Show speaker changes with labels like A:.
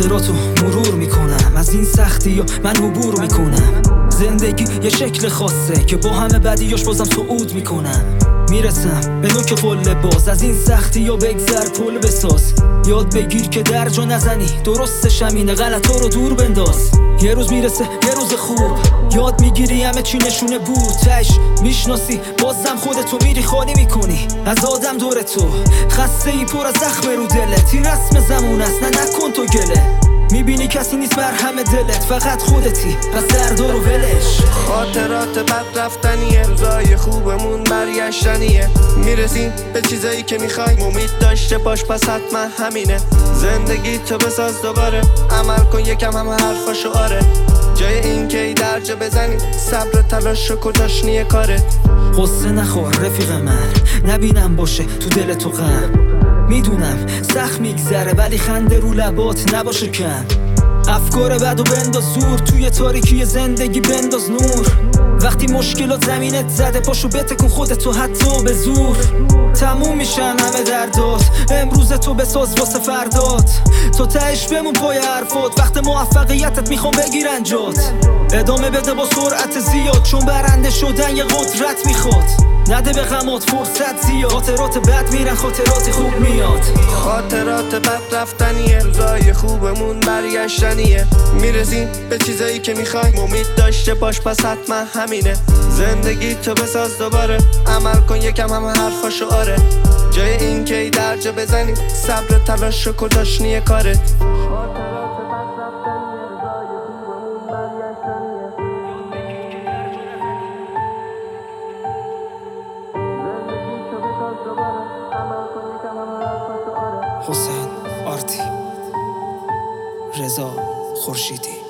A: خاطراتو مرور میکنم، از این سختی و من عبور میکنم. زندگی یه شکل خاصه که با همه بدیاش بازم صعود میکنم. میرسم به نوک قله باز، از این سختی و بگذر پل بساز. یاد بگیر که درجا نزنی، درستش همینه، غلطا رو دور بنداز. یه روز میرسه یه روز خوب، یاد میگیری همه چی نشونه بود. تش میشناسی بازم خودتو میری خالی میکنی از آدم دور تو. خسته ای پر از زخم رو دلت، این رسم زمون است، نه نکن تو گله. میبینی کسی نیست مرهم دلت، فقط خودتی، پس دردا رو ولش.
B: خاطرات بد رفتنیه، روزای خوبمون برگشتنیه. میرسیم به چیزایی که میخوای، امید داشته باش پس حتما همینه. زندگی تو بساز دوباره، عمل کن یکم همه حرفاشو آره. جای این که ای درجا بزنی، صبر تلاش و کجاش نیه کاره.
A: قصه نخور رفیق من، نبینم باشه تو دل تو غم. میدونم سخت میگذره ولی خنده رو لبات نباشه کم. افکار بد و بنداز دور، توی تاریکی زندگی بنداز نور. وقتی مشکلات زمینت زده پاشو بتکن خودتو حتی به زور. تموم میشن همه دردات، امروز تو بساز واسه فردات. تو تهش بمون پای حرفات، وقت موفقیتت میخوام بگیرن جات. ادامه بده با سرعت زیاد، چون برنده شدن یه قدرت میخواد. نده به غمات فرصت زیاد، خاطرات بد میرن خاطرات خوب میاد.
B: خاطرات بد رفتنیه، روزای خوبمون برگشتنیه. میرسیم به چیزایی که میخوای، امید داشته باش پس حتما همینه. زندگی تو بساز دوباره، عمل کن یکم همه حرفاشو آره. جای این که ای درجا بزنی، صبر تلاش و کجاش نیه کاره.
A: حسین آرتی، رضا خورشیدی.